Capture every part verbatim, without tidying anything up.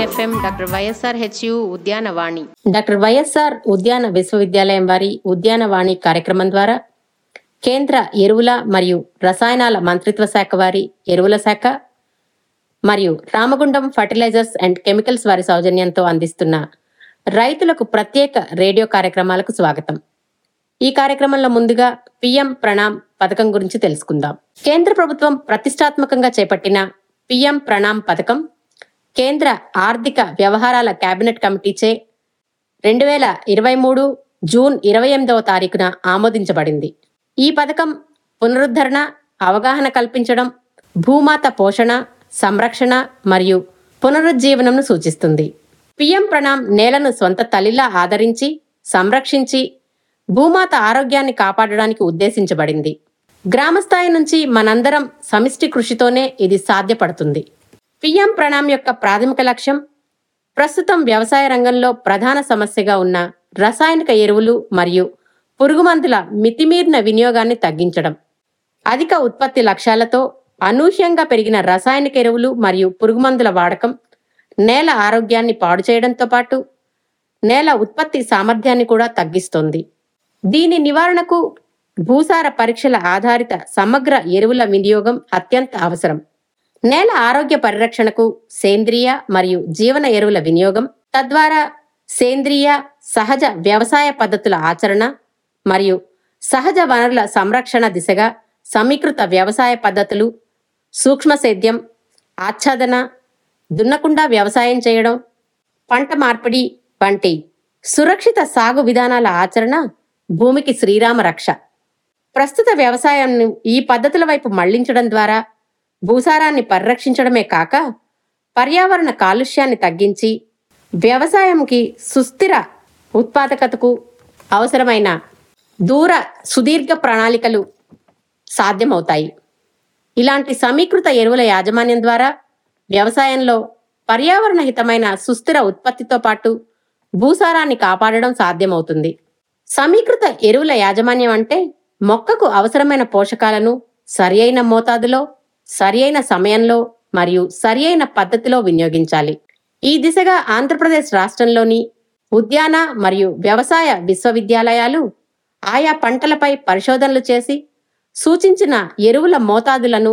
FM doctor YSR HU Udyanavani doctor YSR ఉద్యాన విశ్వవిద్యాలయం వారి ఉద్యానవాణి కార్యక్రమం ద్వారా కేంద్ర ఎరువుల మరియు రసాయనాల మంత్రిత్వ శాఖ వారి ఎరువుల శాఖ మరియు రామగుండం ఫర్టిలైజర్స్ అండ్ కెమికల్స్ వారి సౌజన్యంతో అందిస్తున్న రైతులకు ప్రత్యేక రేడియో కార్యక్రమాలకు స్వాగతం. ఈ కార్యక్రమంలో ముందుగా పిఎం ప్రణామ్ పథకం గురించి తెలుసుకుందాం. కేంద్ర ప్రభుత్వం ప్రతిష్టాత్మకంగా చేపట్టిన పిఎం ప్రణామ్ పథకం కేంద్ర ఆర్థిక వ్యవహారాల కేబినెట్ కమిటీచే రెండు వేల ఇరవై మూడు జూన్ ఇరవై ఎనిమిదవ తారీఖున ఆమోదించబడింది. ఈ పథకం పునరుద్ధరణ, అవగాహన కల్పించడం, భూమాత పోషణ, సంరక్షణ మరియు పునరుజ్జీవనంను సూచిస్తుంది. పిఎం ప్రణామ్ నేలను స్వంత తల్లిలా ఆదరించి, సంరక్షించి భూమాత ఆరోగ్యాన్ని కాపాడడానికి ఉద్దేశించబడింది. గ్రామస్థాయి నుంచి మనందరం సమిష్టి కృషితోనే ఇది సాధ్యపడుతుంది. పిఎం ప్రణామ్ యొక్క ప్రాథమిక లక్ష్యం ప్రస్తుతం వ్యవసాయ రంగంలో ప్రధాన సమస్యగా ఉన్న రసాయనిక ఎరువులు మరియు పురుగుమందుల మితిమీరిన వినియోగాన్ని తగ్గించడం. అధిక ఉత్పత్తి లక్ష్యాలతో అనూహ్యంగా పెరిగిన రసాయనిక ఎరువులు మరియు పురుగుమందుల వాడకం నేల ఆరోగ్యాన్ని పాడు చేయడంతో పాటు నేల ఉత్పత్తి సామర్థ్యాన్ని కూడా తగ్గిస్తోంది. దీని నివారణకు భూసార పరీక్షల ఆధారిత సమగ్ర ఎరువుల వినియోగం అత్యంత అవసరం. నేల ఆరోగ్య పరిరక్షణకు సేంద్రియ మరియు జీవన ఎరువుల వినియోగం, తద్వారా సేంద్రియ సహజ వ్యవసాయ పద్ధతుల ఆచరణ మరియు సహజ వనరుల సంరక్షణ దిశగా సమీకృత వ్యవసాయ పద్ధతులు, సూక్ష్మ సేద్యం, ఆచ్ఛాదన, దున్నకుండా వ్యవసాయం చేయడం, పంట మార్పిడి వంటి సురక్షిత సాగు విధానాల ఆచరణ భూమికి శ్రీరామ రక్ష. ప్రస్తుత వ్యవసాయాన్ని ఈ పద్ధతుల వైపు మళ్లించడం ద్వారా భూసారాన్ని పరిరక్షించడమే కాక పర్యావరణ కాలుష్యాన్ని తగ్గించి వ్యవసాయంకి సుస్థిర ఉత్పాదకతకు అవసరమైన దూర సుదీర్ఘ ప్రణాళికలు సాధ్యమవుతాయి. ఇలాంటి సమీకృత ఎరువుల యాజమాన్యం ద్వారా వ్యవసాయంలో పర్యావరణ హితమైన సుస్థిర ఉత్పత్తితో పాటు భూసారాన్ని కాపాడడం సాధ్యమవుతుంది. సమీకృత ఎరువుల యాజమాన్యం అంటే మొక్కకు అవసరమైన పోషకాలను సరియైన మోతాదులో, సరియైన సమయంలో మరియు సరియైన పద్ధతిలో వినియోగించాలి. ఈ దిశగా ఆంధ్రప్రదేశ్ రాష్ట్రంలోని ఉద్యాన మరియు వ్యవసాయ విశ్వవిద్యాలయాలు ఆయా పంటలపై పరిశోధనలు చేసి సూచించిన ఎరువుల మోతాదులను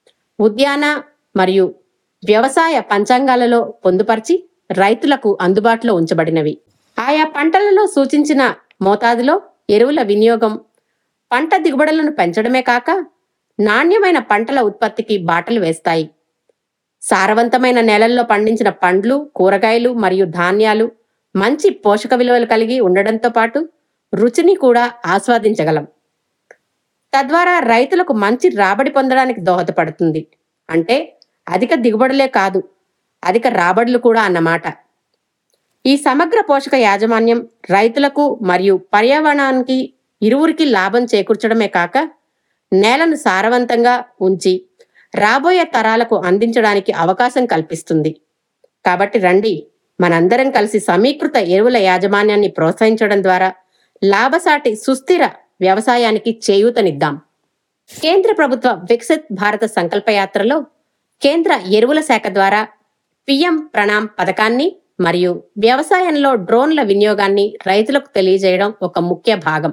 ఉద్యాన మరియు వ్యవసాయ పంచాంగాలలో పొందుపరిచి రైతులకు అందుబాటులో ఉంచబడినవి. ఆయా పంటలలో సూచించిన మోతాదులో ఎరువుల వినియోగం పంట దిగుబడులను పెంచడమే కాక నాణ్యమైన పంటల ఉత్పత్తికి బాటలు వేస్తాయి. సారవంతమైన నేలల్లో పండించిన పండ్లు, కూరగాయలు మరియు ధాన్యాలు మంచి పోషక విలువలు కలిగి ఉండడంతో పాటు రుచిని కూడా ఆస్వాదించగలం. తద్వారా రైతులకు మంచి రాబడి పొందడానికి దోహదపడుతుంది. అంటే అధిక దిగుబడులే కాదు, అధిక రాబడులు కూడా అన్నమాట. ఈ సమగ్ర పోషక యాజమాన్యం రైతులకు మరియు పర్యావరణానికి ఇరువురికి లాభం చేకూర్చడమే కాక నేలను సారవంతంగా ఉంచి రాబోయే తరాలకు అందించడానికి అవకాశం కల్పిస్తుంది. కాబట్టి రండి, మనందరం కలిసి సమీకృత ఎరువుల యాజమాన్యాన్ని ప్రోత్సహించడం ద్వారా లాభసాటి సుస్థిర వ్యవసాయానికి చేయూతనిద్దాం. కేంద్ర ప్రభుత్వ వికసిత్ భారత సంకల్పయాత్రలో కేంద్ర ఎరువుల శాఖ ద్వారా పిఎం ప్రణామ్ పథకాన్ని మరియు వ్యవసాయంలో డ్రోన్ల వినియోగాన్ని రైతులకు తెలియజేయడం ఒక ముఖ్య భాగం.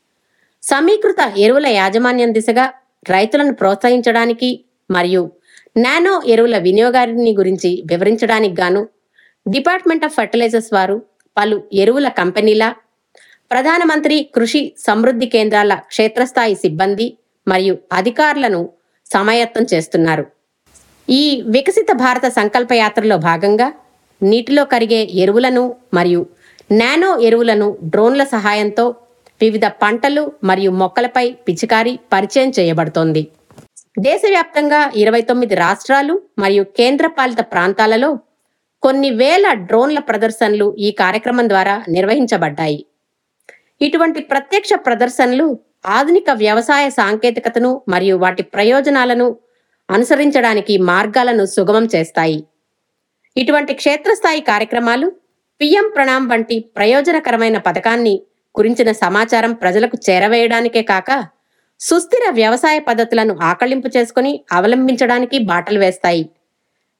సమీకృత ఎరువుల యాజమాన్యం దిశగా రైతులను ప్రోత్సహించడానికి మరియు నానో ఎరువుల వినియోగాన్ని గురించి వివరించడానికి గాను డిపార్ట్మెంట్ ఆఫ్ ఫర్టిలైజర్స్ వారు పలు ఎరువుల కంపెనీల, ప్రధానమంత్రి కృషి సమృద్ధి కేంద్రాల క్షేత్రస్థాయి సిబ్బంది మరియు అధికారులను సమాయత్తం చేస్తున్నారు. ఈ వికసిత భారత సంకల్ప యాత్రలో భాగంగా నీటిలో కరిగే ఎరువులను మరియు నానో ఎరువులను డ్రోన్ల సహాయంతో వివిధ పంటలు మరియు మొక్కలపై పిచికారీ పరిచయం చేయబడుతోంది. దేశవ్యాప్తంగా ఇరవై తొమ్మిది రాష్ట్రాలు మరియు కేంద్రపాలిత ప్రాంతాలలో కొన్ని వేల డ్రోన్ల ప్రదర్శనలు ఈ కార్యక్రమం ద్వారా నిర్వహించబడ్డాయి. ఇటువంటి ప్రత్యక్ష ప్రదర్శనలు ఆధునిక వ్యవసాయ సాంకేతికతను మరియు వాటి ప్రయోజనాలను అనుసరించడానికి మార్గాలను సుగమం చేస్తాయి. ఇటువంటి క్షేత్రస్థాయి కార్యక్రమాలు పిఎం ప్రణామ్ వంటి ప్రయోజనకరమైన పథకాన్ని గురించిన సమాచారం ప్రజలకు చేరవేయడానికే కాక సుస్థిర వ్యవసాయ పద్ధతులను ఆకళింపు చేసుకుని అవలంబించడానికి బాటలు వేస్తాయి.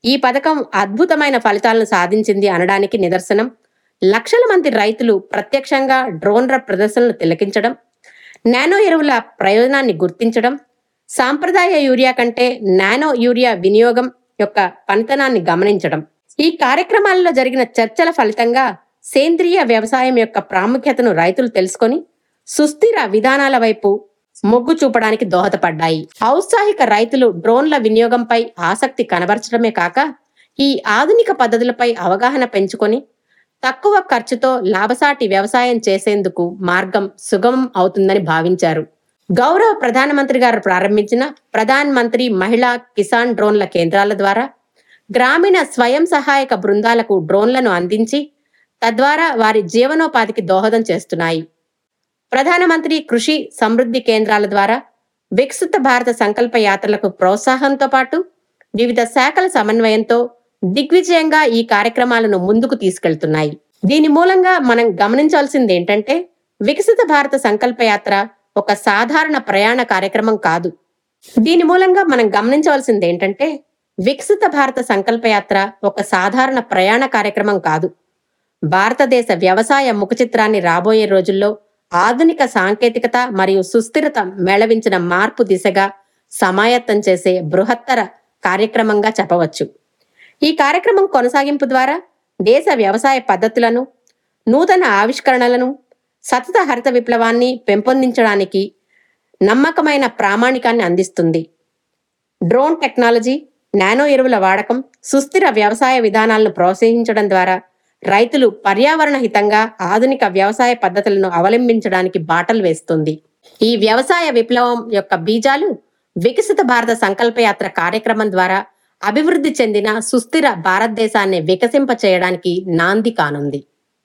ఈ పథకం అద్భుతమైన ఫలితాలను సాధించింది అనడానికి నిదర్శనం లక్షల మంది రైతులు ప్రత్యక్షంగా డ్రోన్ల ప్రదర్శనలు తిలకించడం, నానో ఎరువుల ప్రయోజనాన్ని గుర్తించడం, సాంప్రదాయ యూరియా కంటే నానో యూరియా వినియోగం యొక్క పనితనాన్ని గమనించడం. ఈ కార్యక్రమాలలో జరిగిన చర్చల ఫలితంగా సేంద్రియ వ్యవసాయం యొక్క ప్రాముఖ్యతను రైతులు తెలుసుకొని సుస్థిర విధానాల వైపు మొగ్గు చూపడానికి దోహదపడ్డాయి. ఔత్సాహిక రైతులు డ్రోన్ల వినియోగంపై ఆసక్తి కనబరచడమే కాక ఈ ఆధునిక పద్ధతులపై అవగాహన పెంచుకొని తక్కువ ఖర్చుతో లాభసాటి వ్యవసాయం చేసేందుకు మార్గం సుగమం అవుతుందని భావించారు. గౌరవ ప్రధానమంత్రి గారు ప్రారంభించిన ప్రధాన్ మంత్రి మహిళా కిసాన్ డ్రోన్ల కేంద్రాల ద్వారా గ్రామీణ స్వయం సహాయక బృందాలకు డ్రోన్లను అందించి తద్వారా వారి జీవనోపాధికి దోహదం చేస్తున్నాయి. ప్రధానమంత్రి కృషి సమృద్ధి కేంద్రాల ద్వారా వికసిత భారత సంకల్ప యాత్రలకు ప్రోత్సాహంతో పాటు వివిధ శాఖల సమన్వయంతో దిగ్విజయంగా ఈ కార్యక్రమాలను ముందుకు తీసుకెళ్తున్నాయి. దీని మూలంగా మనం గమనించాల్సింది ఏంటంటే వికసిత భారత సంకల్ప యాత్ర ఒక సాధారణ ప్రయాణ కార్యక్రమం కాదు. దీని మూలంగా మనం గమనించవలసింది ఏంటంటే వికసిత భారత సంకల్ప యాత్ర ఒక సాధారణ ప్రయాణ కార్యక్రమం కాదు. భారతదేశ వ్యవసాయ ముఖ చిత్రాన్ని రాబోయే రోజుల్లో ఆధునిక సాంకేతికత మరియు సుస్థిరత మేళవించిన మార్పు దిశగా సమాయత్తం చేసే బృహత్తర కార్యక్రమంగా చెప్పవచ్చు. ఈ కార్యక్రమం కొనసాగింపు ద్వారా దేశ వ్యవసాయ పద్ధతులను, నూతన ఆవిష్కరణలను, సతత హరిత విప్లవాన్ని పెంపొందించడానికి నమ్మకమైన ప్రామాణికాన్ని అందిస్తుంది. డ్రోన్ టెక్నాలజీ, నానో ఎరువుల వాడకం, సుస్థిర వ్యవసాయ విధానాలను ప్రోత్సహించడం ద్వారా రైతులు పర్యావరణ హితంగా ఆధునిక వ్యవసాయ పద్ధతులను అవలంబించడానికి బాటలు వేస్తుంది. ఈ వ్యవసాయ విప్లవం యొక్క బీజాలు వికసిత భారత సంకల్పయాత్ర కార్యక్రమం ద్వారా అభివృద్ధి చెందిన సుస్థిర భారతదేశాన్ని వికసింప చేయడానికి నాంది కానుంది.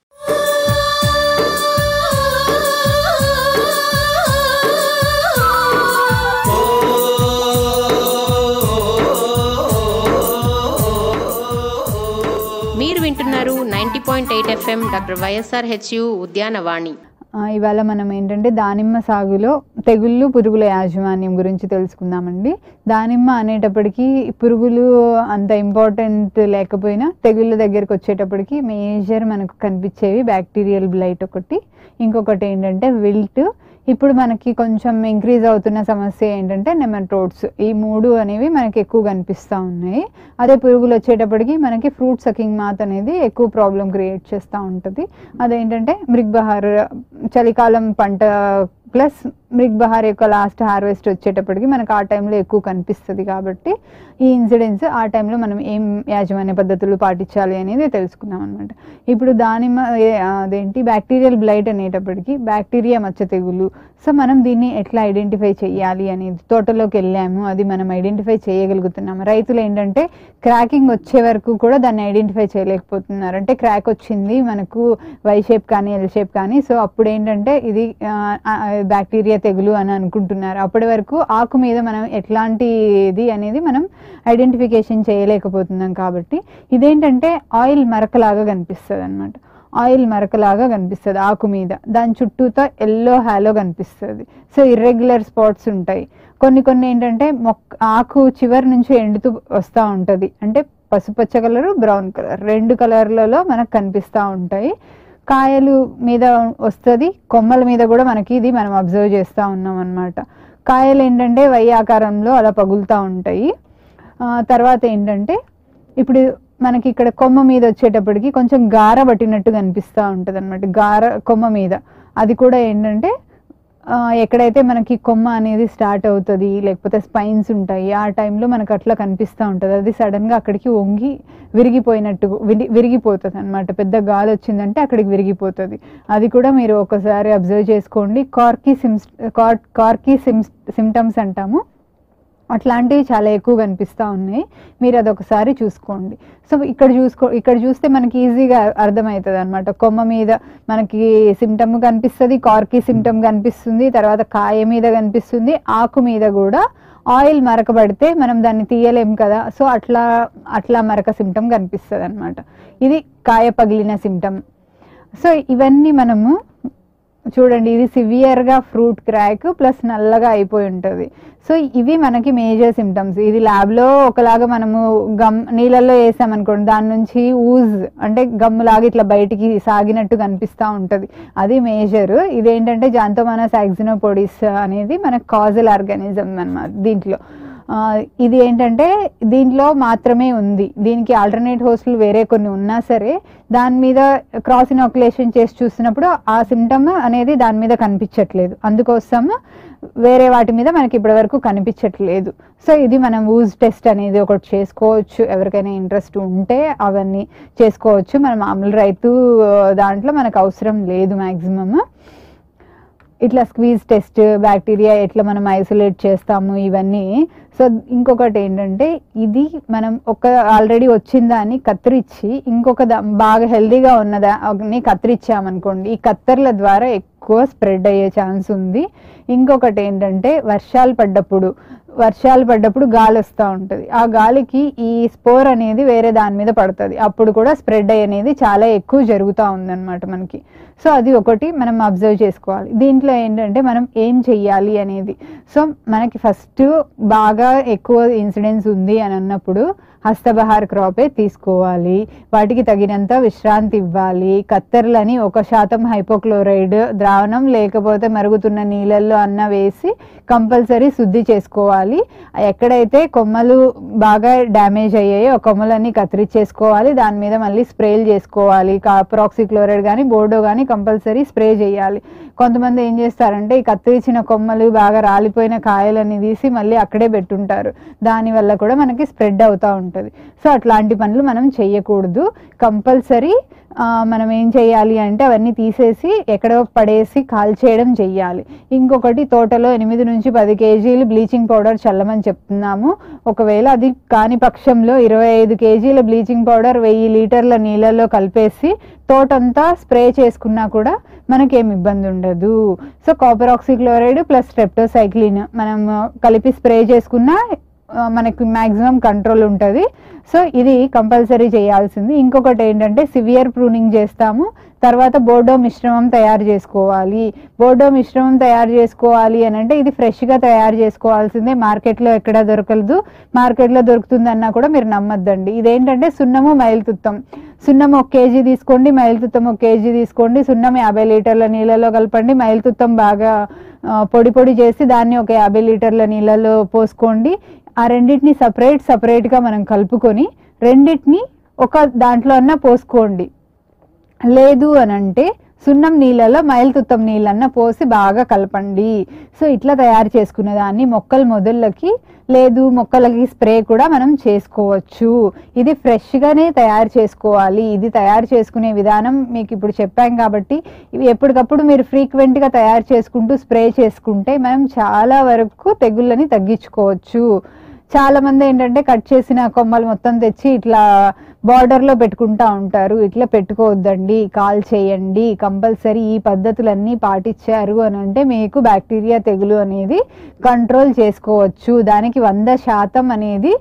మీరు వింటున్నారు ninety point eight FM doctor YSR HU Udyanavani. ఇవాళ మనం ఏంటంటే దానిమ్మ సాగులో తెగుళ్ళు, పురుగుల యాజమాన్యం గురించి తెలుసుకుందామండి. దానిమ్మ అనేటప్పటికీ పురుగులు అంత ఇంపార్టెంట్ లేకపోయినా తెగుళ్ళ దగ్గరికి వచ్చేటప్పటికి మేజర్ మనకు కనిపించేవి బ్యాక్టీరియల్ బ్లైట్ ఒకటి, ఇంకొకటి ఏంటంటే విల్ట్. ఇప్పుడు మనకి కొంచెం ఇంక్రీజ్ అవుతున్న సమస్య ఏంటంటే నెమటోడ్స్. ఈ మూడు అనేవి మనకి ఎక్కువ కనిపిస్తూ ఉన్నాయి. అదే పురుగులు వచ్చేటప్పటికి మనకి ఫ్రూట్ సకింగ్ మాత్ అనేది ఎక్కువ ప్రాబ్లం క్రియేట్ చేస్తూ ఉంటుంది. అదేంటంటే మృగ్బహార్, చలికాలం పంట ప్లస్ మృగ్బహార్ యొక్క లాస్ట్ హార్వెస్ట్ వచ్చేటప్పటికి మనకు ఆ టైంలో ఎక్కువ కనిపిస్తుంది. కాబట్టి ఈ ఇన్సిడెంట్స్ ఆ టైంలో మనం ఏం యాజమాన్య పద్ధతులు పాటించాలి అనేది తెలుసుకుందాం అనమాట. ఇప్పుడు దానిమ్మ అదేంటి బ్యాక్టీరియల్ బ్లైట్ అనేటప్పటికి బ్యాక్టీరియా మచ్చ తెగులు. సో మనం దీన్ని ఎట్లా ఐడెంటిఫై చేయాలి అనేది తోటలోకి వెళ్ళాము, అది మనం ఐడెంటిఫై చేయగలుగుతున్నాము. రైతులు ఏంటంటే క్రాకింగ్ వచ్చే వరకు కూడా దాన్ని ఐడెంటిఫై చేయలేకపోతున్నారు. అంటే క్రాక్ వచ్చింది మనకు వై షేప్ కానీ ఎల్ షేప్ కానీ, సో అప్పుడు ఏంటంటే ఇది బ్యాక్టీరియా తెగులు అని అనుకుంటున్నారు. అప్పటి వరకు ఆకు మీద మనం ఎట్లాంటిది అనేది మనం ఐడెంటిఫికేషన్ చేయలేకపోతున్నాం. కాబట్టి ఇదేంటంటే ఆయిల్ మరకలాగా కనిపిస్తుంది అనమాట. ఆయిల్ మరకలాగా కనిపిస్తుంది ఆకు మీద, దాని చుట్టూతో ఎల్లో హాలో కనిపిస్తుంది. సో ఇర్రెగ్యులర్ స్పాట్స్ ఉంటాయి. కొన్ని కొన్ని ఏంటంటే మొక్క ఆకు చివరి నుంచి ఎండుతూ వస్తూ ఉంటుంది. అంటే పసుపచ్చ కలరు, బ్రౌన్ కలర్ రెండు కలర్లలో మనకు కనిపిస్తూ ఉంటాయి. కాయలు మీద వస్తుంది, కొమ్మల మీద కూడా మనకి ఇది మనం అబ్జర్వ్ చేస్తూ ఉన్నాం అనమాట. కాయలు ఏంటంటే వై ఆకారంలో అలా పగులుతూ ఉంటాయి. తర్వాత ఏంటంటే ఇప్పుడు మనకి ఇక్కడ కొమ్మ మీద వచ్చేటప్పటికి కొంచెం గార పట్టినట్టు కనిపిస్తూ ఉంటుంది అనమాట. గార కొమ్మ మీద అది కూడా ఏంటంటే ఎక్కడైతే మనకి కొమ్మ అనేది స్టార్ట్ అవుతుంది లేకపోతే స్పైన్స్ ఉంటాయి ఆ టైంలో మనకు అట్లా కనిపిస్తూ ఉంటుంది. అది సడన్గా అక్కడికి వంగి విరిగిపోయినట్టు విరి విరిగిపోతుంది అనమాట. పెద్ద గాలి వచ్చిందంటే అక్కడికి విరిగిపోతుంది. అది కూడా మీరు ఒకసారి అబ్జర్వ్ చేసుకోండి. Corky sims car corky sims symptoms అంటాము, అట్లాంటివి చాలా ఎక్కువ కనిపిస్తూ ఉన్నాయి. మీరు అదొకసారి చూసుకోండి. సో ఇక్కడ చూసుకో ఇక్కడ చూస్తే మనకి ఈజీగా అర్థమవుతుంది అనమాట. కొమ్మ మీద మనకి సిమ్టమ్ కనిపిస్తుంది, కార్కీ సిమ్టమ్ కనిపిస్తుంది, తర్వాత కాయ మీద కనిపిస్తుంది, ఆకు మీద కూడా ఆయిల్ మరక పడితే మనం దాన్ని తీయలేం కదా. సో అట్లా అట్లా మరక సిమ్టమ్ కనిపిస్తుంది అనమాట. ఇది కాయ పగిలిన సిమ్టమ్. సో ఇవన్నీ మనము చూడండి ఇది సివియర్గా ఫ్రూట్ క్రాక్ ప్లస్ నల్లగా అయిపోయి ఉంటుంది. సో ఇవి మనకి మేజర్ సిమ్టమ్స్. ఇది ల్యాబ్లో ఒకలాగా మనము గమ్ నీళ్ళల్లో వేసామనుకోండి, దాని నుంచి ఊజ్ అంటే గమ్ములాగా ఇట్లా బయటికి సాగినట్టు కనిపిస్తూ ఉంటుంది, అది మేజర్. ఇదేంటంటే జాంతోమోనాస్ యాక్సినోపోడిస్ అనేది మనకు కాజల్ ఆర్గానిజం అన్నమాట. దీంట్లో ఇది ఏంటంటే దీంట్లో మాత్రమే ఉంది, దీనికి ఆల్టర్నేట్ హోస్టులు వేరే కొన్ని ఉన్నా సరే దాని మీద క్రాస్ ఇనాక్యులేషన్ చేసి చూసినప్పుడు ఆ సిమ్టమ్ అనేది దాని మీద కనిపించట్లేదు, అందుకోసం వేరే వాటి మీద మనకి ఇప్పటి వరకు కనిపించట్లేదు. సో ఇది మనం ఊజ్ టెస్ట్ అనేది ఒకటి చేసుకోవచ్చు, ఎవరికైనా ఇంట్రెస్ట్ ఉంటే అవన్నీ చేసుకోవచ్చు. మన మామూలు రైతు దాంట్లో మనకు అవసరం లేదు మ్యాక్సిమమ్. ఇట్లా స్క్వీజ్ టెస్ట్, బ్యాక్టీరియా ఎట్లా మనం ఐసోలేట్ చేస్తాము ఇవన్నీ. సో ఇంకొకటి ఏంటంటే ఇది మనం ఒక ఆల్రెడీ వచ్చిన దాన్ని కత్తిరించి ఇంకొక బాగా హెల్దీగా ఉన్నదాన్ని కత్తిరించామనుకోండి, ఈ కత్తెరల ద్వారా ఎక్కువ స్ప్రెడ్ అయ్యే ఛాన్స్ ఉంది. ఇంకొకటి ఏంటంటే వర్షాలు పడ్డప్పుడు వర్షాలు పడ్డప్పుడు గాలి వస్తూ ఉంటుంది, ఆ గాలికి ఈ స్పోర్ అనేది వేరే దాని మీద పడుతుంది, అప్పుడు కూడా స్ప్రెడ్ అయ్యి అనేది చాలా ఎక్కువ జరుగుతూ ఉందన్నమాట మనకి. సో అది ఒకటి మనం అబ్జర్వ్ చేసుకోవాలి. దీంట్లో ఏంటంటే మనం ఏం చెయ్యాలి అనేది, సో మనకి ఫస్ట్ బాగా ఎక్కువ ఇన్సిడెన్స్ ఉంది అని అన్నప్పుడు హస్తబహార్ క్రాపే తీసుకోవాలి, వాటికి తగినంత విశ్రాంతి ఇవ్వాలి. కత్తెరలని ఒక శాతం హైపోక్లోరైడ్ ద్రావణం లేకపోతే మరుగుతున్న నీళ్ళల్లో అన్న వేసి కంపల్సరీ శుద్ధి చేసుకోవాలి. ఎక్కడైతే కొమ్మలు బాగా డ్యామేజ్ అయ్యాయో ఆ కొమ్మలన్నీ కత్తిరించేసుకోవాలి, దాని మీద మళ్ళీ స్ప్రేలు చేసుకోవాలి. ప్రాక్సిక్లోరైడ్ కానీ బోర్డో కానీ కంపల్సరీ స్ప్రే చేయాలి. కొంతమంది ఏం చేస్తారంటే ఈ కత్తిరించిన కొమ్మలు బాగా రాలిపోయిన కాయలన్నీ తీసి మళ్ళీ అక్కడే పెట్టుంటారు, దానివల్ల కూడా మనకి స్ప్రెడ్ అవుతూ ఉంటుంది. సో అట్లాంటి పనులు మనం చెయ్యకూడదు. కంపల్సరీ మనం ఏం చెయ్యాలి అంటే అవన్నీ తీసేసి ఎక్కడో పడేసి కాల్చేయడం చెయ్యాలి. ఇంకొకటి తోటలో ఎనిమిది నుంచి పది కేజీలు బ్లీచింగ్ పౌడర్ చల్లమని చెప్తున్నాము. ఒకవేళ అది కాని పక్షంలో ఇరవై ఐదు కేజీల బ్లీచింగ్ పౌడర్ వెయ్యి లీటర్ల నీళ్ళలో కలిపేసి తోటంతా స్ప్రే చేసుకున్నా కూడా మనకేం ఇబ్బంది ఉండదు. So copper oxychloride plus streptocycline మనం కలిపి స్ప్రే చేసుకున్నా మనకి మ్యాక్సిమం కంట్రోల్ ఉంటుంది. సో ఇది కంపల్సరీ చేయాల్సింది. ఇంకొకటి ఏంటంటే సివియర్ ప్రూనింగ్ చేస్తాము, తర్వాత బోర్డో మిశ్రమం తయారు చేసుకోవాలి. బోర్డో మిశ్రమం తయారు చేసుకోవాలి అని అంటే ఇది ఫ్రెష్గా తయారు చేసుకోవాల్సిందే, మార్కెట్లో ఎక్కడ దొరకదు. మార్కెట్లో దొరుకుతుందన్నా కూడా మీరు నమ్మద్దండి. ఇదేంటంటే సున్నము మైలుతుత్తం, సున్నం ఒక కేజీ తీసుకోండి, మైలుతుత్తం ఒక కేజీ తీసుకోండి. సున్నం యాభై లీటర్ల నీళ్ళలో కలపండి, మైలుతుత్తం బాగా పొడి పొడి చేసి దాన్ని ఒక యాభై లీటర్ల నీళ్ళలో పోసుకోండి. ఆ రెండింటిని సపరేట్ సపరేట్గా మనం కలుపుకొని రెండింటిని ఒక దాంట్లో అన్నా పోసుకోండి. లేదు అని అంటే సున్నం నీళ్ళలో మైలుతుత్తం నీళ్ళన్న పోసి బాగా కలపండి. సో ఇట్లా తయారు చేసుకునే దాన్ని మొక్కల మొదళ్ళకి లేదు మొక్కలకి స్ప్రే కూడా మనం చేసుకోవచ్చు. ఇది ఫ్రెష్గానే తయారు చేసుకోవాలి. ఇది తయారు చేసుకునే విధానం మీకు ఇప్పుడు చెప్పాం కాబట్టి ఇవి ఎప్పటికప్పుడు మీరు ఫ్రీక్వెంట్గా తయారు చేసుకుంటూ స్ప్రే చేసుకుంటే మనం చాలా వరకు తెగుళ్ళని తగ్గించుకోవచ్చు. చాలా మంది ఏంటంటే కట్ చేసిన కొమ్మలు మొత్తం తెచ్చి ఇట్లా బార్డర్లో పెట్టుకుంటా ఉంటారు. ఇట్లా పెట్టుకోవద్దండి, కాల్ చేయండి. కంపల్సరీ ఈ పద్ధతులన్నీ పాటించారు అని అంటే మీకు బ్యాక్టీరియా తెగులు అనేది కంట్రోల్ చేసుకోవచ్చు. దానికి వంద శాతం అనేది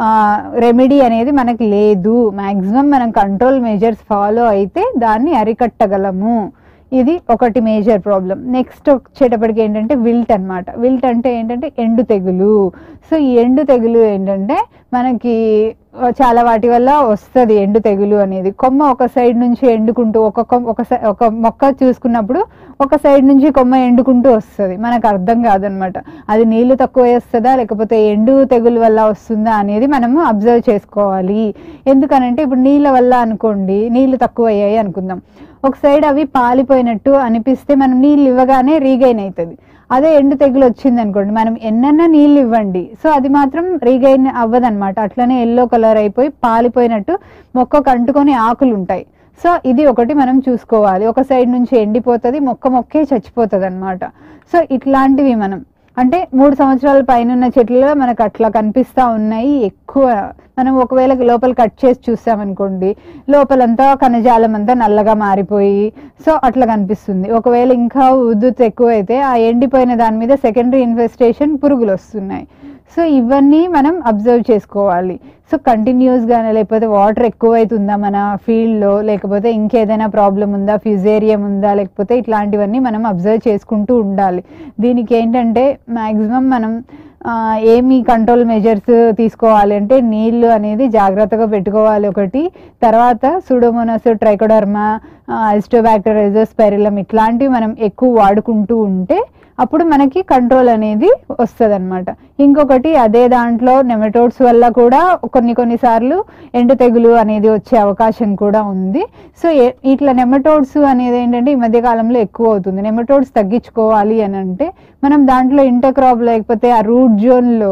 రెమెడీ అనేది మనకి లేదు. మ్యాక్సిమం మనం కంట్రోల్ మెజర్స్ ఫాలో అయితే దాన్ని అరికట్టగలము. ఇది ఒకటి మేజర్ ప్రాబ్లం. నెక్స్ట్ వచ్చేటప్పటికి ఏంటంటే విల్ట్ అనమాట. విల్ట్ అంటే ఏంటంటే ఎండు తెగులు. సో ఈ ఎండు తెగులు ఏంటంటే మనకి చాలా వాటి వల్ల వస్తుంది ఎండు తెగులు అనేది. కొమ్మ ఒక సైడ్ నుంచి ఎండుకుంటూ ఒక ఒక ఒక మొక్క చూసుకున్నప్పుడు ఒక సైడ్ నుంచి కొమ్మ ఎండుకుంటూ వస్తుంది, మనకు అర్థం కాదనమాట. అది నీళ్లు తక్కువ వస్తుందా లేకపోతే ఎండు తెగులు వల్ల వస్తుందా అనేది మనము అబ్జర్వ్ చేసుకోవాలి. ఎందుకనంటే ఇప్పుడు నీళ్ళ వల్ల అనుకోండి, నీళ్లు తక్కువ అయ్యాయి అనుకుందాం, ఒక సైడ్ అవి పాలిపోయినట్టు అనిపిస్తే మనం నీళ్ళు ఇవ్వగానే రీగైన్ అవుతుంది. అదే ఎండు తెగులు వచ్చింది అనుకోండి, మనం ఎన్నన్నా నీళ్ళు ఇవ్వండి, సో అది మాత్రం రీగైన్ అవ్వదనమాట. అట్లనే ఎల్లో కలర్ అయిపోయి పాలిపోయినట్టు మొక్కకు అంటుకొని ఆకులు ఉంటాయి. సో ఇది ఒకటి మనం చూసుకోవాలి. ఒక సైడ్ నుంచి ఎండిపోతుంది, మొక్క మొక్కే చచ్చిపోతుంది అనమాట. సో ఇట్లాంటివి మనం అంటే మూడు సంవత్సరాల పైన ఉన్న చెట్లలో మనకు అట్లా కనిపిస్తూ ఉన్నాయి ఎక్కువ. మనం ఒకవేళ లోపల కట్ చేసి చూసామనుకోండి, లోపలంతా కణజాలం అంతా నల్లగా మారిపోయి సో అట్లా కనిపిస్తుంది. ఒకవేళ ఇంకా ఉద్దుత్ ఎక్కువ అయితే ఆ ఎండిపోయిన దాని మీద సెకండరీ ఇన్ఫెస్టేషన్ పురుగులు వస్తున్నాయి. సో ఇవన్నీ మనం అబ్జర్వ్ చేసుకోవాలి. సో కంటిన్యూస్గా లేకపోతే వాటర్ ఎక్కువ అవుతుందా మన ఫీల్డ్లో, లేకపోతే ఇంకేదైనా ప్రాబ్లం ఉందా, ఫ్యూజేరియం ఉందా, లేకపోతే ఇట్లాంటివన్నీ మనం అబ్జర్వ్ చేసుకుంటూ ఉండాలి. దీనికి ఏంటంటే మ్యాక్సిమం మనం ఏమి కంట్రోల్ మెజర్స్ తీసుకోవాలి అంటే నీళ్ళు అనేది జాగ్రత్తగా పెట్టుకోవాలి ఒకటి. తర్వాత సూడోమోనాస్, ట్రైకోడర్మా, అజిటోబ్యాక్టర్, ఎజోస్పెరిలం ఇట్లాంటివి మనం ఎక్కువ వాడుకుంటూ ఉంటే అప్పుడు మనకి కంట్రోల్ అనేది వస్తుంది అనమాట. ఇంకొకటి అదే దాంట్లో నెమటోడ్స్ వల్ల కూడా కొన్ని కొన్నిసార్లు ఎండు తెగులు అనేది వచ్చే అవకాశం కూడా ఉంది. సో ఇట్లా నెమటోడ్స్ అనేది ఏంటంటే ఈ మధ్య కాలంలో ఎక్కువ అవుతుంది. నెమటోడ్స్ తగ్గించుకోవాలి అని అంటే మనం దాంట్లో ఇంటర్క్రాప్ లేకపోతే ఆ రూట్ జోన్లో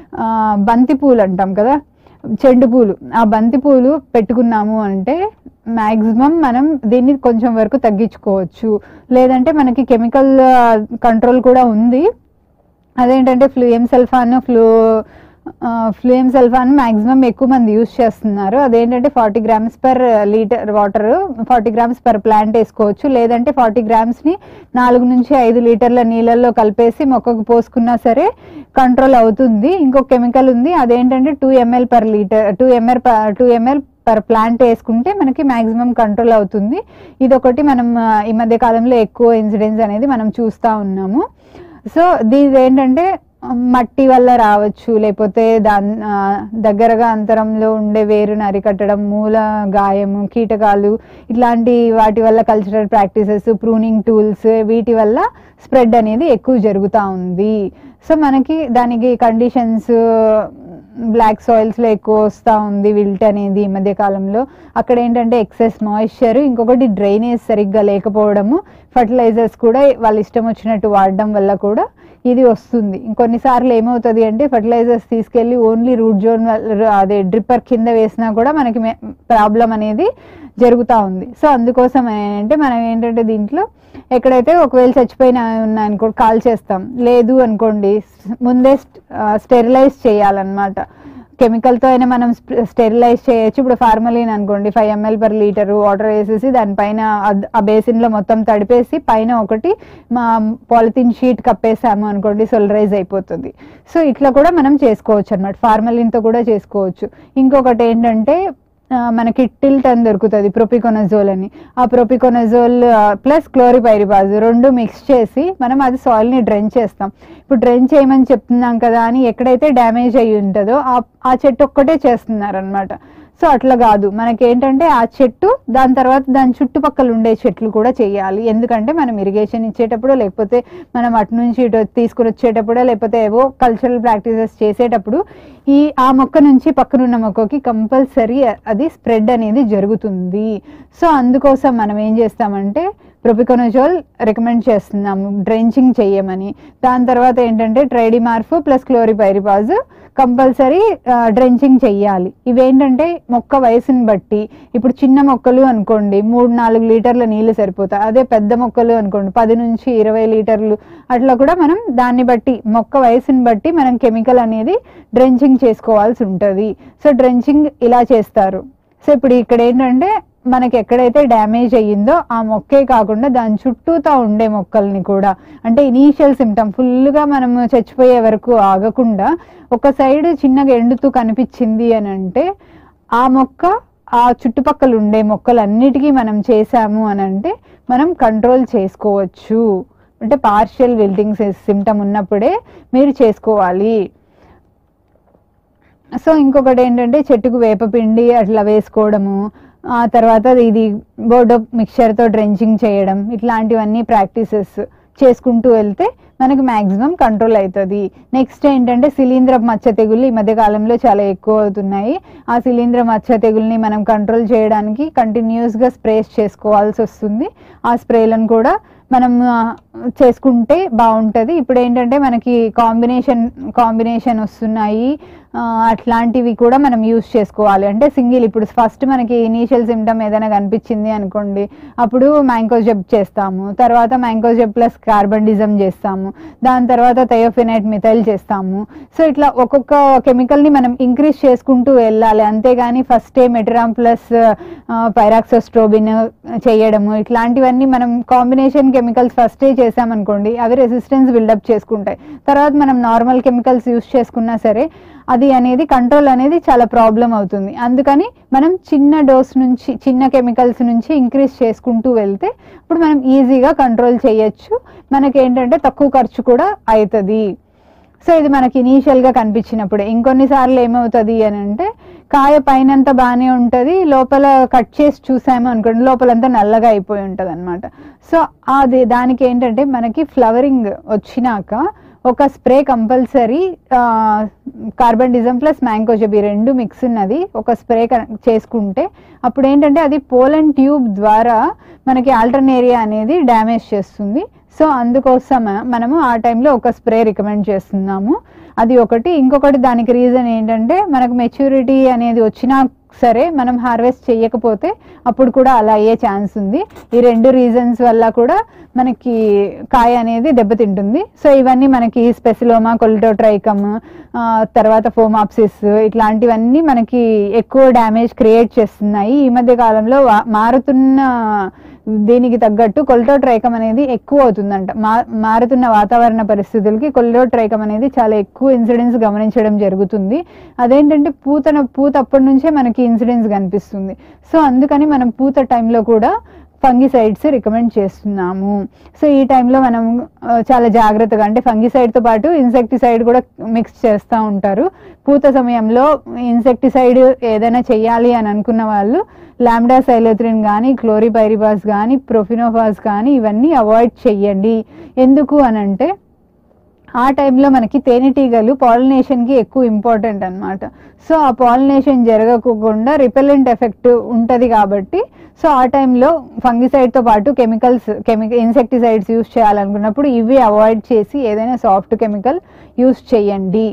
బంతి పూలు అంటాం కదా, చెండు పూలు, ఆ బంతి పూలు పెట్టుకున్నాము అంటే మ్యాక్సిమం మనం దీన్ని కొంచెం వరకు తగ్గించుకోవచ్చు. లేదంటే మనకి కెమికల్ కంట్రోల్ కూడా ఉంది. అదేంటంటే ఫ్లూయమ్ సల్ఫాన్ ఫ్లూ ఫ్లూయమ్ సల్ఫాన్ మ్యాక్సిమం ఎక్కువ మంది యూజ్ చేస్తున్నారు. అదేంటంటే forty grams per litre water, forty grams per plant వేసుకోవచ్చు. లేదంటే ఫార్టీ గ్రామ్స్ని నాలుగు నుంచి ఐదు లీటర్ల నీళ్ళల్లో కలిపేసి మొక్కకు పోసుకున్నా సరే కంట్రోల్ అవుతుంది. ఇంకొక కెమికల్ ఉంది, అదేంటంటే two ML per litre two ML two ML per plant వేసుకుంటే మనకి మ్యాక్సిమం కంట్రోల్ అవుతుంది. ఇదొకటి మనం ఈ మధ్య కాలంలో ఎక్కువ ఇన్సిడెంట్స్ అనేది మనం చూస్తూ ఉన్నాము. సో దీని ఏంటంటే మట్టి వల్ల రావచ్చు, లేకపోతే దాని దగ్గరగా అంతరంలో ఉండే వేరును అరికట్టడం, మూల గాయము, కీటకాలు ఇట్లాంటి వాటి వల్ల కల్చరల్ ప్రాక్టీసెస్, ప్రూనింగ్ టూల్స్ వీటి వల్ల స్ప్రెడ్ అనేది ఎక్కువ జరుగుతూ ఉంది. సో మనకి దానికి కండిషన్స్ బ్లాక్ సాయిల్స్లో ఎక్కువ వస్తూ ఉంది విల్ట్ అనేది ఈ మధ్య కాలంలో. అక్కడ ఏంటంటే ఎక్సెస్ మాయిశ్చర్, ఇంకొకటి డ్రైనేజ్ సరిగ్గా లేకపోవడము, ఫర్టిలైజర్స్ కూడా వాళ్ళు ఇష్టం వచ్చినట్టు వాడడం వల్ల కూడా ఇది వస్తుంది. ఇంకొన్నిసార్లు ఏమవుతుంది అంటే ఫర్టిలైజర్స్ తీసుకెళ్ళి ఓన్లీ రూట్ జోన్ అదే డ్రిప్పర్ కింద వేసినా కూడా మనకి ప్రాబ్లం అనేది జరుగుతూ ఉంది. సో అందుకోసం ఏంటంటే మనం ఏంటంటే దీంట్లో ఎక్కడైతే ఒకవేళ చచ్చిపోయిన ఉన్నాయనుకో కాల్ చేస్తాం, లేదు అనుకోండి ముందే స్టెరిలైజ్ చేయాలన్నమాట. కెమికల్తో అయినా మనం స్టెరిలైజ్ చేయొచ్చు. ఇప్పుడు ఫార్మలిన్ అనుకోండి five ML per litre water వేసేసి దానిపైన ఆ బేసిన్లో మొత్తం తడిపేసి పైన ఒకటి మా పాలిథిన్ షీట్ కప్పేసాము అనుకోండి సోలరైజ్ అయిపోతుంది. సో ఇట్లా కూడా మనం చేసుకోవచ్చు అనమాట, ఫార్మలిన్తో కూడా చేసుకోవచ్చు. ఇంకొకటి ఏంటంటే మనకి టిల్ట్ అని దొరుకుతుంది ప్రొపికొనజోల్ అని, ఆ ప్రొపికొనజోల్ ప్లస్ క్లోరిపైరిపాజ్ రెండు మిక్స్ చేసి మనం అది సాయిల్ని డ్రెన్ చేస్తాం. ఇప్పుడు డ్రెన్ చేయమని చెప్తున్నాం కదా అని ఎక్కడైతే డ్యామేజ్ అయ్యి ఉంటుందో ఆ చెట్టు ఒక్కటే చేస్తున్నారు అనమాట. సో అట్లా కాదు, మనకేంటంటే ఆ చెట్టు దాని తర్వాత దాని చుట్టుపక్కల ఉండే చెట్లు కూడా చేయాలి. ఎందుకంటే మనం ఇరిగేషన్ ఇచ్చేటప్పుడు, లేకపోతే మనం అటు నుంచి ఇటు తీసుకుని వచ్చేటప్పుడు, లేకపోతే ఏవో కల్చరల్ ప్రాక్టీసెస్ చేసేటప్పుడు ఈ ఆ మొక్క నుంచి పక్కనున్న మొక్కకి కంపల్సరీ అది స్ప్రెడ్ అనేది జరుగుతుంది. సో అందుకోసం మనం ఏం చేస్తామంటే ప్రొపికొనజోల్ రికమెండ్ చేస్తున్నాము డ్రెంచింగ్ చేయమని. దాని తర్వాత ఏంటంటే tridemorph plus chlorpyrifos compulsory drenching చెయ్యాలి. ఇవేంటంటే మొక్క వయసుని బట్టి, ఇప్పుడు చిన్న మొక్కలు అనుకోండి మూడు నాలుగు లీటర్ల నీళ్ళు సరిపోతాయి. అదే పెద్ద మొక్కలు అనుకోండి పది నుంచి ఇరవై లీటర్లు అట్లా కూడా మనం దాన్ని బట్టి మొక్క వయసుని బట్టి మనం కెమికల్ అనేది డ్రెంచింగ్ చేసుకోవాల్సి ఉంటుంది. సో డ్రెంచింగ్ ఇలా చేస్తారు. సో ఇప్పుడు ఇక్కడ ఏంటంటే మనకి ఎక్కడైతే డ్యామేజ్ అయ్యిందో ఆ మొక్కే కాకుండా దాని చుట్టూతో ఉండే మొక్కల్ని కూడా, అంటే ఇనీషియల్ సిమ్టమ్ ఫుల్గా మనము చచ్చిపోయే వరకు ఆగకుండా ఒక సైడ్ చిన్నగా ఎండుతూ కనిపించింది అని అంటే ఆ మొక్క ఆ చుట్టుపక్కల ఉండే మొక్కలన్నిటికీ మనం చేసాము అని అంటే మనం కంట్రోల్ చేసుకోవచ్చు. అంటే పార్షియల్ విల్టింగ్ సిమ్టమ్ ఉన్నప్పుడే మీరు చేసుకోవాలి. సో ఇంకొకటి ఏంటంటే చెట్టుకు వేపపిండి అట్లా వేసుకోవడము, ఆ తర్వాత ఇది బోర్డో మిక్చర్తో డ్రెంచింగ్ చేయడం, ఇట్లాంటివన్నీ ప్రాక్టీసెస్ చేసుకుంటూ వెళ్తే మనకు మ్యాక్సిమం కంట్రోల్ అవుతుంది. నెక్స్ట్ ఏంటంటే శిలీంధ్ర మచ్చ తెగుళ్ళు ఈ మధ్య కాలంలో చాలా ఎక్కువ అవుతున్నాయి. ఆ శిలీంధ్ర మచ్చ తెగుల్ని మనం కంట్రోల్ చేయడానికి కంటిన్యూస్గా స్ప్రేస్ చేసుకోవాల్సి వస్తుంది. ఆ స్ప్రేలను కూడా మనం చేసుకుంటే బాగుంటుంది. ఇప్పుడు ఏంటంటే మనకి కాంబినేషన్ కాంబినేషన్ వస్తున్నాయి, అట్లాంటివి కూడా మనం యూస్ చేసుకోవాలి. అంటే సింగిల్ ఇప్పుడు ఫస్ట్ మనకి ఇనీషియల్ సిమ్టమ్ ఏదైనా కనిపించింది అనుకోండి, అప్పుడు మ్యాంకోజెబ్ చేస్తాము, తర్వాత మ్యాంకోజెబ్ ప్లస్ కార్బండిజం చేస్తాము, చేస్తాము, దాని తర్వాత థయోఫెనైట్ మిథైల్ చేస్తాము. సో ఇట్లా ఒక్కొక్క కెమికల్ని మనం ఇంక్రీజ్ చేసుకుంటూ వెళ్ళాలి, అంతేగాని ఫస్టే మెటరామ్ ప్లస్ పైరాక్సోస్ట్రోబిన్ చేయడము ఇట్లాంటివన్నీ మనం కాంబినేషన్ కెమికల్స్ ఫస్టే చేసామనుకోండి అవి రెసిస్టెన్స్ బిల్డప్ చేసుకుంటాయి. తర్వాత మనం నార్మల్ కెమికల్స్ యూస్ చేసుకున్నా సరే అది అనేది కంట్రోల్ అనేది చాలా ప్రాబ్లం అవుతుంది. అందుకని మనం చిన్న డోస్ నుంచి చిన్న కెమికల్స్ నుంచి ఇంక్రీజ్ చేసుకుంటూ వెళ్తే ఇప్పుడు మనం ఈజీగా కంట్రోల్ చేయొచ్చు, మనకేంటంటే తక్కువ ఖర్చు కూడా అవుతుంది. సో ఇది మనకి ఇనీషియల్గా కనిపించినప్పుడే. ఇంకొన్నిసార్లు ఏమవుతుంది అని అంటే కాయ పైనంతా బాగానే ఉంటుంది, లోపల కట్ చేసి చూసాము అనుకోండి లోపలంతా నల్లగా అయిపోయి ఉంటుంది అనమాట. సో అది దానికి ఏంటంటే మనకి ఫ్లవరింగ్ వచ్చినాక ఒక spray compulsory carbendazim plus mancozeb ఈ రెండు మిక్స్ ఉన్నది ఒక స్ప్రే చేసుకుంటే అప్పుడు ఏంటంటే అది పోలన్ ట్యూబ్ ద్వారా మనకి ఆల్టర్నేరియా అనేది డ్యామేజ్ చేస్తుంది. సో అందుకోసం మనము ఆ టైంలో ఒక స్ప్రే రికమెండ్ చేస్తున్నాము. అది ఒకటి. ఇంకొకటి దానికి రీజన్ ఏంటంటే మనకు మెచ్యూరిటీ అనేది వచ్చినా సరే మనం హార్వెస్ట్ చేయకపోతే అప్పుడు కూడా అలా అయ్యే ఛాన్స్ ఉంది. ఈ రెండు రీజన్స్ వల్ల కూడా మనకి కాయ అనేది దెబ్బతింటుంది. సో ఇవన్నీ మనకి స్పెసిలోమా, కొలిటోట్రైకమ్, తర్వాత ఫోమాప్సిస్ ఇట్లాంటివన్నీ మనకి ఎక్కువ డ్యామేజ్ క్రియేట్ చేస్తున్నాయి. ఈ మధ్య కాలంలో మారుతున్న దీనికి తగ్గట్టు కొలిటోట్రైకమ్ అనేది ఎక్కువ అవుతుందంట. మా మారుతున్న వాతావరణ పరిస్థితులకి కొలిటోట్రైకమ్ అనేది చాలా ఎక్కువ ఇన్సిడెన్స్ గమనించడం జరుగుతుంది. అదేంటంటే పూతన పూత అప్పటి నుంచే మనకి ఇన్సిడెన్స్ కనిపిస్తుంది. సో అందుకని మనం పూత టైంలో కూడా ఫంగిసైడ్స్ రికమెండ్ చేస్తున్నాము. సో ఈ టైంలో మనం చాలా జాగ్రత్తగా అంటే ఫంగిసైడ్తో పాటు ఇన్సెక్టిసైడ్ కూడా మిక్స్ చేస్తూ ఉంటారు. పూత సమయంలో ఇన్సెక్టిసైడ్ ఏదైనా చెయ్యాలి అని అనుకున్న వాళ్ళు లాంబ్డా సైలోత్రిన్ కానీ, క్లోరిపైరిబాస్ కానీ, ప్రొఫినోఫాస్ కానీ ఇవన్నీ అవాయిడ్ చెయ్యండి. ఎందుకు అనంటే ఆ టైంలో మనకి తేనెటీగలు పాలినేషన్కి ఎక్కువ ఇంపార్టెంట్ అనమాట. సో ఆ పాలినేషన్ జరగకుండా రిపెలెంట్ ఎఫెక్ట్ ఉంటుంది కాబట్టి సో ఆ టైంలో ఫంగిసైడ్తో పాటు కెమికల్స్ కెమికల్ ఇన్సెక్టిసైడ్స్ యూస్ చేయాలనుకున్నప్పుడు ఇవి అవాయిడ్ చేసి ఏదైనా సాఫ్ట్ కెమికల్ యూస్ చేయండి.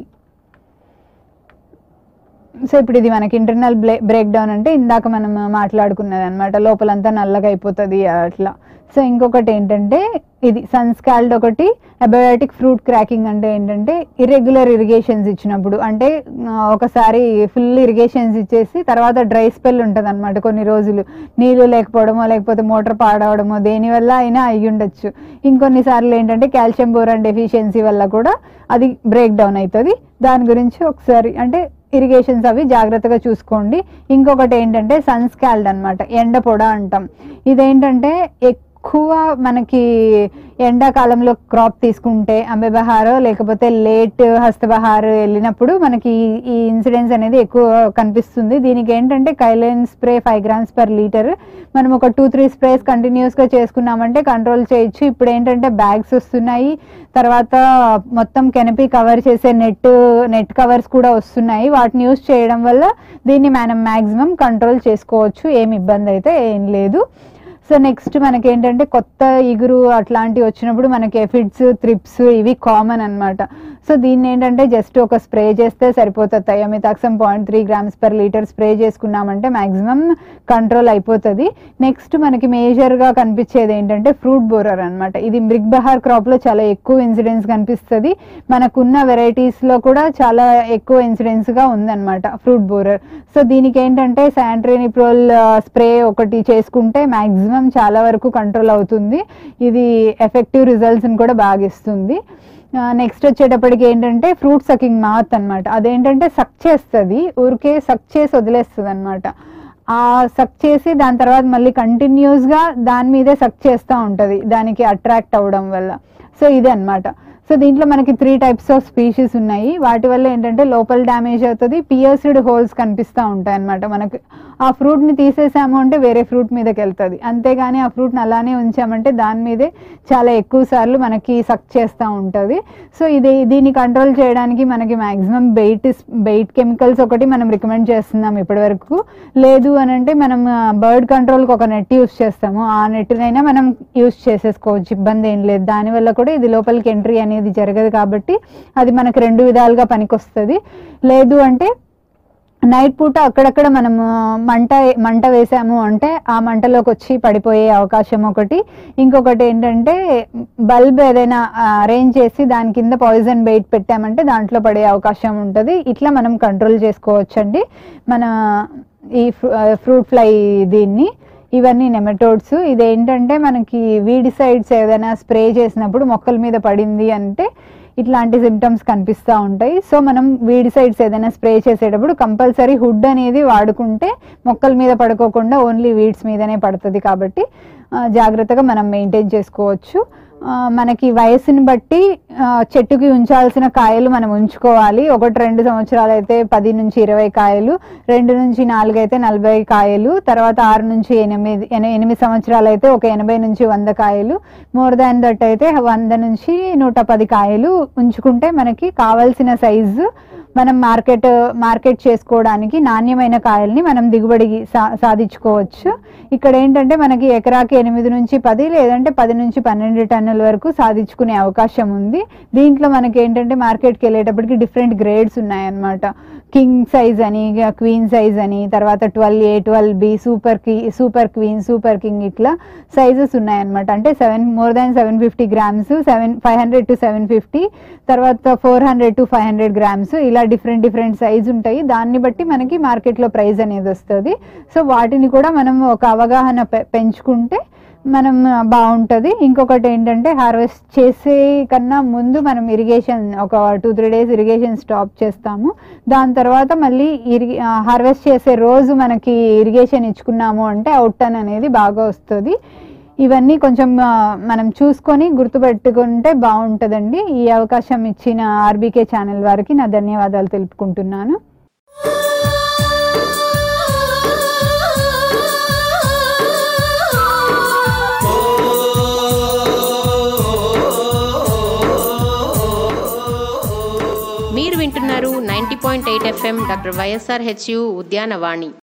సో ఇప్పుడు ఇది మనకి ఇంటర్నల్ బ్రే బ్రేక్ డౌన్ అంటే ఇందాక మనం మాట్లాడుకున్నది అనమాట, లోపలంతా నల్లగా అయిపోతుంది అట్లా. సో ఇంకొకటి ఏంటంటే ఇది సన్స్కాల్డ్ ఒకటి. అబయోటిక్ ఫ్రూట్ క్రాకింగ్ అంటే ఏంటంటే ఇర్రెగ్యులర్ ఇరిగేషన్స్ ఇచ్చినప్పుడు, అంటే ఒకసారి ఫుల్ ఇరిగేషన్స్ ఇచ్చేసి తర్వాత డ్రై స్పెల్ ఉంటుంది అనమాట కొన్ని రోజులు, నీళ్ళు లేకపోవడమో లేకపోతే మోటార్ పాడవడమో దేనివల్ల అయినా అయ్యి ఉండొచ్చు. ఇంకొన్నిసార్లు ఏంటంటే కాల్షియం బోరాన్ డెఫిషియన్సీ వల్ల కూడా అది బ్రేక్ డౌన్ అవుతుంది. దాని గురించి ఒకసారి అంటే ఇరిగేషన్స్ అవి జాగ్రత్తగా చూసుకోండి. ఇంకొకటి ఏంటంటే సన్స్కాల్డ్ అనమాట, ఎండ పొడ అంటాం. ఇదేంటంటే ఎక్కువ మనకి ఎండాకాలంలో క్రాప్ తీసుకుంటే అంబెబహారో లేకపోతే లేట్ హస్తబహార్ వెళ్ళినప్పుడు మనకి ఈ ఇన్సిడెన్స్ అనేది ఎక్కువ కనిపిస్తుంది. దీనికి ఏంటంటే kaolin spray five grams per litre మనం ఒక టూ త్రీ స్ప్రేస్ కంటిన్యూస్గా చేసుకున్నామంటే కంట్రోల్ చేయొచ్చు. ఇప్పుడు ఏంటంటే బ్యాగ్స్ వస్తున్నాయి, తర్వాత మొత్తం కెనపీ కవర్ చేసే నెట్ నెట్ కవర్స్ కూడా వస్తున్నాయి. వాటిని యూస్ చేయడం వల్ల దీన్ని మనం మ్యాక్సిమం కంట్రోల్ చేసుకోవచ్చు, ఏమి ఇబ్బంది అయితే ఏం లేదు. సో నెక్స్ట్ మనకి ఏంటంటే కొత్త ఇగురు అట్లాంటివి వచ్చినప్పుడు మనకి ఎఫిడ్స్, త్రిప్స్ ఇవి కామన్ అనమాట. సో దీన్ని ఏంటంటే జస్ట్ ఒక స్ప్రే చేస్తే సరిపోతుంది. Thiamethoxam point three grams per litre spray చేసుకున్నామంటే మ్యాక్సిమం కంట్రోల్ అయిపోతుంది. నెక్స్ట్ మనకి మేజర్గా కనిపించేది ఏంటంటే ఫ్రూట్ బోరర్ అనమాట. ఇది మృగ్బహార్ క్రాప్లో చాలా ఎక్కువ ఇన్సిడెన్స్ కనిపిస్తుంది. మనకున్న వెరైటీస్లో కూడా చాలా ఎక్కువ ఇన్సిడెన్స్గా ఉందన్నమాట ఫ్రూట్ బోరర్. సో దీనికి ఏంటంటే శాంట్రేనిప్రోల్ స్ప్రే ఒకటి చేసుకుంటే మ్యాక్సిమం చాలా వరకు కంట్రోల్ అవుతుంది. ఇది ఎఫెక్టివ్ రిజల్ట్స్ని కూడా బాగా ఇస్తుంది. నెక్స్ట్ వచ్చేటప్పటికి ఏంటంటే ఫ్రూట్ సకింగ్ మాత్ అనమాట. అదేంటంటే సక్ చేస్తుంది, ఊరికే సక్ చేసి వదిలేస్తుంది అనమాట. ఆ సక్ చేసి దాని తర్వాత మళ్ళీ కంటిన్యూస్గా దాని మీదే సక్ చేస్తూ ఉంటుంది దానికి అట్రాక్ట్ అవ్వడం వల్ల. సో ఇది అనమాట. సో దీంట్లో మనకి త్రీ టైప్స్ ఆఫ్ స్పీషీస్ ఉన్నాయి. వాటి వల్ల ఏంటంటే లోపల డ్యామేజ్ అవుతుంది, పియర్స్డ్ హోల్స్ కనిపిస్తూ ఉంటాయి అనమాట. మనకి ఆ ఫ్రూట్ని తీసేసాము అంటే వేరే ఫ్రూట్ మీదకి వెళ్తుంది, అంతేగాని ఆ ఫ్రూట్ని అలానే ఉంచామంటే దాని మీదే చాలా ఎక్కువ సార్లు మనకి సక్ చేస్తూ ఉంటుంది. సో ఇది దీన్ని కంట్రోల్ చేయడానికి మనకి మ్యాక్సిమం బెయిట్ బెయిట్ కెమికల్స్ ఒకటి మనం రికమెండ్ చేస్తున్నాం ఇప్పటి వరకు. లేదు అని అంటే మనం బర్డ్ కంట్రోల్కి ఒక నెట్ యూస్ చేస్తాము, ఆ నెట్నైనా మనం యూస్ చేసేసుకోవచ్చు, ఇబ్బంది ఏం లేదు. దానివల్ల కూడా ఇది లోపలికి ఎంట్రీ అనేది జరగదు కాబట్టి అది మనకు రెండు విధాలుగా పనికొస్తుంది. లేదు అంటే నైట్ పూట అక్కడక్కడ మనము మంట మంట వేసాము అంటే ఆ మంటలోకి వచ్చి పడిపోయే అవకాశం ఒకటి. ఇంకొకటి ఏంటంటే బల్బ్ ఏదైనా అరేంజ్ చేసి దాని కింద పాయిజన్ బెయిట్ పెట్టామంటే దాంట్లో పడే అవకాశం ఉంటుంది. ఇట్లా మనం కంట్రోల్ చేసుకోవచ్చండి మన ఈ ఫ్రూట్ ఫ్లై దీన్ని. ఇవన్నీ నెమటోడ్స్. ఇదేంటంటే మనకి వీడిసైడ్స్ ఏదైనా స్ప్రే చేసినప్పుడు మొక్కల మీద పడింది అంటే ఇట్లాంటి సిమ్టమ్స్ కనిపిస్తూ ఉంటాయి. సో మనం వీడిసైడ్స్ ఏదైనా స్ప్రే చేసేటప్పుడు కంపల్సరీ హుడ్ అనేది వాడుకుంటే మొక్కల మీద పడుకోకుండా ఓన్లీ వీడ్స్ మీదనే పడుతుంది. కాబట్టి జాగ్రత్తగా మనం మెయింటైన్ చేసుకోవచ్చు. మనకి వయసుని బట్టి చెట్టుకి ఉంచాల్సిన కాయలు మనం ఉంచుకోవాలి. ఒకటి రెండు సంవత్సరాలు అయితే పది నుంచి ఇరవై కాయలు, రెండు నుంచి నాలుగు అయితే నలభై కాయలు, తర్వాత ఆరు నుంచి ఎనిమిది ఎనిమిది సంవత్సరాలు అయితే ఒక ఎనభై నుంచి వంద కాయలు, మోర్ దాన్ దట్ అయితే వంద నుంచి నూట పది కాయలు ఉంచుకుంటే మనకి కావాల్సిన సైజు మనం మార్కెట్ మార్కెట్ చేసుకోవడానికి నాణ్యమైన కాయల్ని మనం దిగుబడి సా సాధించుకోవచ్చు. ఇక్కడ ఏంటంటే మనకి ఎకరాకి ఎనిమిది నుంచి పది లేదంటే పది నుంచి పన్నెండు టన్నుల వరకు సాధించుకునే అవకాశం ఉంది. దీంట్లో మనకి ఏంటంటే మార్కెట్కి వెళ్ళేటప్పటికి డిఫరెంట్ గ్రేడ్స్ ఉన్నాయన్నమాట. కింగ్ సైజ్ అని, క్వీన్ సైజ్ అని, తర్వాత twelve A twelve B, super కి సూపర్ క్వీన్, సూపర్ కింగ్, ఇట్లా సైజెస్ ఉన్నాయన్నమాట. అంటే seven more than seven fifty grams, seven five hundred to seven fifty, తర్వాత four hundred to five hundred grams, ఇలా different different size ఉంటాయి. దాన్ని బట్టి మనకి మార్కెట్లో ప్రైస్ అనేది వస్తుంది. సో వాటిని కూడా మనం ఒక అవగాహన పెంచుకుంటే మనం బాగుంటుంది. ఇంకొకటి ఏంటంటే హార్వెస్ట్ చేసే కన్నా ముందు మనం ఇరిగేషన్ ఒక two three days irrigation stop చేస్తాము. దాని తర్వాత మళ్ళీ ఇరిగే హార్వెస్ట్ చేసే రోజు మనకి ఇరిగేషన్ ఇచ్చుకున్నాము అంటే అవుట్టన్ అనేది బాగా వస్తుంది. ఇవన్నీ కొంచెం మనం చూసుకొని గుర్తుపెట్టుకుంటే బాగుంటుందండి. ఈ అవకాశం ఇచ్చిన ఆర్బీకే ఛానల్ వారికి నా ధన్యవాదాలు తెలుపుకుంటున్నాను. మీరు వింటున్నారు ninety point eight FM doctor YSR HU Udyanavani.